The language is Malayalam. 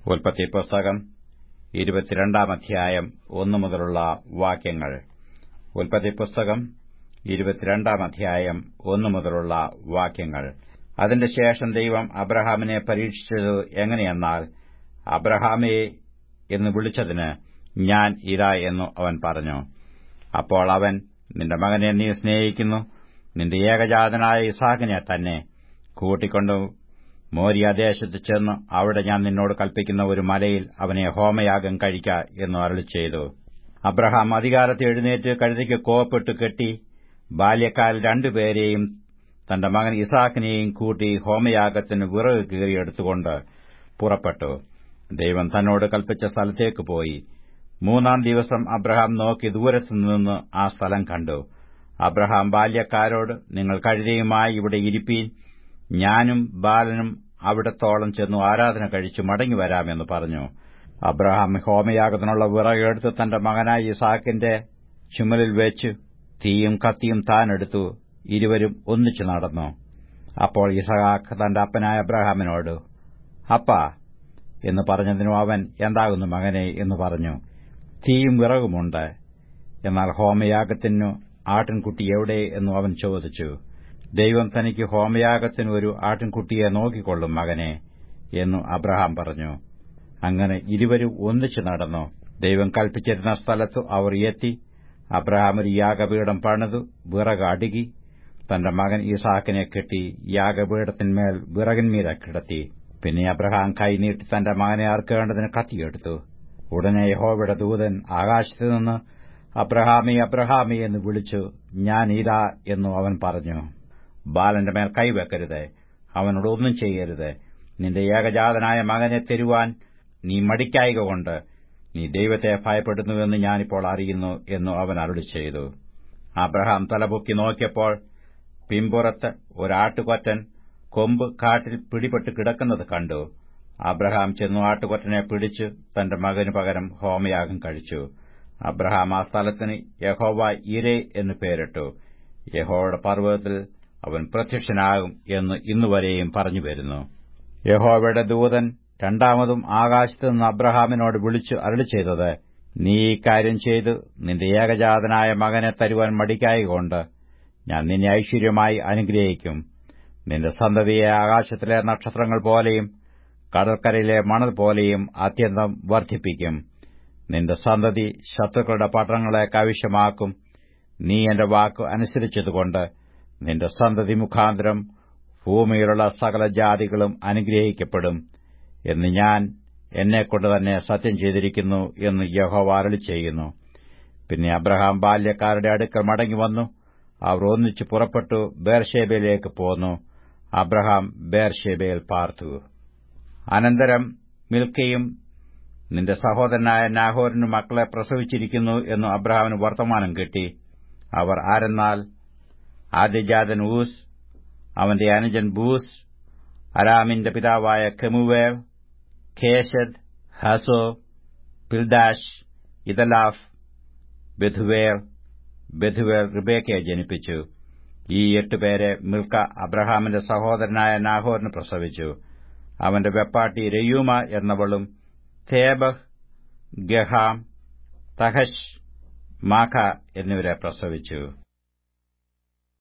ഉൽപ്പത്തി പുസ്തകം 22 അധ്യായം 1 മുതലുള്ള വാക്യങ്ങൾ. ഉൽപ്പത്തി പുസ്തകം 22 അധ്യായം 1 മുതലുള്ള വാക്യങ്ങൾ. അതിന്റെ ശേഷം ദൈവം അബ്രഹാമിനെ പരീക്ഷിച്ചത് എങ്ങനെയെന്നാൽ, അബ്രഹാമേ എന്ന് വിളിച്ചതിന് ഞാൻ ഇതാ എന്നു അവൻ പറഞ്ഞു. അപ്പോൾ അവൻ, നിന്റെ മകനെ നീ സ്നേഹിക്കുന്നു, നിന്റെ ഏകജാതനായ ഇസാക്കിനെ തന്നെ കൂട്ടിക്കൊണ്ടു മോരിയാദേശത്ത് ചെന്ന് അവിടെ ഞാൻ നിന്നോട് കൽപ്പിക്കുന്ന ഒരു മലയിൽ അവനെ ഹോമയാഗം കഴിക്ക എന്ന് അരുളിച്ചെയ്തു. അബ്രഹാം അധികാരത്തെ എഴുന്നേറ്റ് കഴുതയ്ക്ക് കോപ്പിട്ട് കെട്ടി ബാല്യക്കാരിൽ രണ്ടുപേരെയും തന്റെ മകൻ ഇസാക്കിനെയും കൂട്ടി ഹോമയാഗത്തിന് വിറക് കീറിയെടുത്തുകൊണ്ട് പുറപ്പെട്ടു. ദൈവം തന്നോട് കൽപ്പിച്ച സ്ഥലത്തേക്ക് പോയി. 3-ാം ദിവസം അബ്രഹാം നോക്കി ദൂരത്തുനിന്ന് ആ സ്ഥലം കണ്ടു. അബ്രഹാം ബാല്യക്കാരോട്, നിങ്ങൾ കഴുതയുമായി ഇവിടെ ഇരിപ്പീൻ, ഞാനും ബാലനും അവിടത്തോളം ചെന്നു ആരാധന കഴിച്ചു മടങ്ങിവരാമെന്ന് പറഞ്ഞു. അബ്രഹാം ഹോമയാഗത്തിനുള്ള വിറകെടുത്ത് തന്റെ മകനായ ഇസാക്കിന്റെ ചുമലിൽ വെച്ച് തീയും കത്തിയും താനെടുത്തു. ഇരുവരും ഒന്നിച്ചു നടന്നു. അപ്പോൾ ഇസഹാക്ക് തന്റെ അപ്പനായ അബ്രഹാമിനോട്, അപ്പാ എന്ന് പറഞ്ഞതിനു അവൻ, എന്താകുന്നു മകനെ എന്ന് പറഞ്ഞു. തീയും വിറകുമുണ്ട്, എന്നാൽ ഹോമയാഗത്തിനു ആട്ടിൻകുട്ടി എവിടെ എന്നു അവൻ ചോദിച്ചു. ദൈവം തനിക്ക് ഹോമയാഗത്തിന് ഒരു ആട്ടിൻകുട്ടിയെ നോക്കിക്കൊള്ളും മകനെ എന്നു അബ്രഹാം പറഞ്ഞു. അങ്ങനെ ഇരുവരും ഒന്നിച്ചു നടന്നു. ദൈവം കൽപ്പിച്ചിരുന്ന സ്ഥലത്ത് അവർ എത്തി. അബ്രഹാം ഒരു യാഗപീഠം പണിതു വിറക് അടുക്കി തന്റെ മകൻ ഇസാക്കിനെ കെട്ടി യാഗപീഠത്തിന്മേൽ വിറകിന്മീതെ കിടത്തി. പിന്നെ അബ്രഹാം കൈ നീട്ടി തന്റെ മകനെ അറുക്കേണ്ടതിന് കത്തിയെടുത്തു. ഉടനെ യഹോവയുടെ ദൂതൻ ആകാശത്തുനിന്ന്, അബ്രഹാമേ അബ്രഹാമേ എന്ന് വിളിച്ചു. ഞാൻ ഇതാ എന്നു അവൻ പറഞ്ഞു. ബാലന്റെ മേൽ കൈവെക്കരുത്, അവനോട് ഒന്നും ചെയ്യരുത്. നിന്റെ ഏകജാതനായ മകനെ തരുവാൻ നീ മടിക്കായ്കകൊണ്ട് നീ ദൈവത്തെ ഭയപ്പെടുന്നുവെന്ന് ഞാനിപ്പോൾ അറിയുന്നു എന്നു അവൻ അരുളിച്ചെയ്തു. അബ്രഹാം തലപൊക്കി നോക്കിയപ്പോൾ പിമ്പുറത്ത് ഒരാട്ടുകൊറ്റൻ കൊമ്പ് കാട്ടിൽ പിടിപെട്ട് കിടക്കുന്നത് കണ്ടു. അബ്രഹാം ചെന്നു ആട്ടുകൊറ്റനെ പിടിച്ച് തന്റെ മകനു പകരം ഹോമയാഗം കഴിച്ചു. അബ്രഹാം ആ സ്ഥലത്തിന് യഹോവ യിരേ എന്ന് പേരിട്ടു. യഹോവയുടെ പർവ്വതത്തിൽ അവൻ പ്രത്യക്ഷനാകും എന്ന് ഇന്നുവരെയും പറഞ്ഞുവരുന്നു. യഹോവയുടെ ദൂതൻ രണ്ടാമതും ആകാശത്തുനിന്ന് അബ്രഹാമിനോട് വിളിച്ചു അരുളിച്ചെയ്തത്, നീ ഈ കാര്യം ചെയ്ത് നിന്റെ ഏകജാതനായ മകനെ തരുവാൻ മടിക്കായ്കൊണ്ട് ഞാൻ നിന്നെ ഐശ്വര്യമായി അനുഗ്രഹിക്കും. നിന്റെ സന്തതിയെ ആകാശത്തിലെ നക്ഷത്രങ്ങൾ പോലെയും കടൽക്കരയിലെ മണൽ പോലെയും അത്യന്തം വർദ്ധിപ്പിക്കും. നിന്റെ സന്തതി ശത്രുക്കളുടെ പട്ടണങ്ങളെ കൈവശമാക്കും. നീ എന്റെ വാക്ക് അനുസരിച്ചതുകൊണ്ട് നിന്റെ സന്തതി മുഖാന്തരം ഭൂമിയിലുള്ള സകല ജാതികളും അനുഗ്രഹിക്കപ്പെടും എന്ന് ഞാൻ എന്നെക്കൊണ്ട് തന്നെ സത്യം ചെയ്തിരിക്കുന്നു എന്ന് യഹോവ അരുളിച്ചെയ്യുന്നു. പിന്നെ അബ്രഹാം ബാല്യക്കാരുടെ അടുക്കൽ മടങ്ങിവന്നു. അവർ ഒന്നിച്ചു പുറപ്പെട്ടു ബേർശേബയിലേക്ക് പോന്നു. അബ്രഹാം ബേർശേബയിൽ പാർത്തു. അനന്തരം മിൽക്കയും നിന്റെ സഹോദരനായ നാഹോരിന് മക്കളെ പ്രസവിച്ചിരിക്കുന്നു എന്ന് അബ്രഹാമിന് വർത്തമാനം കിട്ടി. അവർ ആരെന്നാൽ, ആദ്യജാതൻ ഊസ്, അവന്റെ അനുജൻ ബൂസ്, അരാമിന്റെ പിതാവായ കെമുവേൽ, ഖേശദ്, ഹസോ, പിൽദാഷ്, ഇദലാഫ്, ബെഥുവേൽ. ബെഥുവേൽ റിബേക്കയെ ജനിപ്പിച്ചു. ഈ 8 പേരെ മിൽക്ക അബ്രഹാമിന്റെ സഹോദരനായ നാഹോരിന് പ്രസവിച്ചു. അവന്റെ വെപ്പാട്ടി രയൂമ എന്നവളും തേബഹ്, ഗഹാം, തഹശ്, മാഖ എന്നിവരെ പ്രസവിച്ചു.